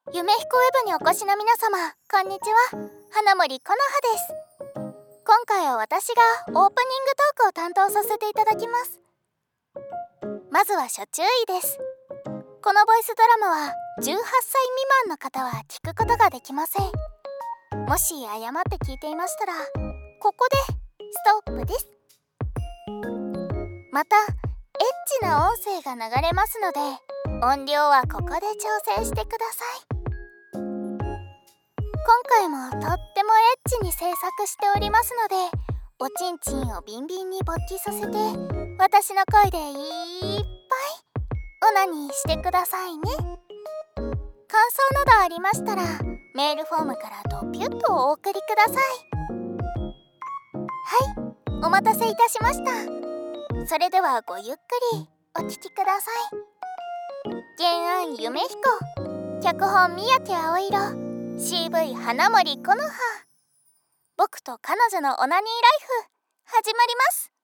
夢彦ウェブにお越しの皆様、こんにちは。花森このはです。今回は私がオープニングトークを担当させていただきます。まずは初注意です。このボイスドラマは18歳未満の方は聞くことができません。もし誤って聞いていましたら、ここでストップです。また、エッチな音声が流れますので、音量はここで調整してください。今回もとってもエッチに制作しておりますので、おちんちんをビンビンに勃起させて、私の声でいっぱいオナニーしてくださいね。感想などありましたら、メールフォームからドピュッとお送りください。はい、お待たせいたしました。それではごゆっくりお聞きください。原案夢彦、脚本宮家青色、CV 花森このは。僕と彼女のオナニーライフ、始まります。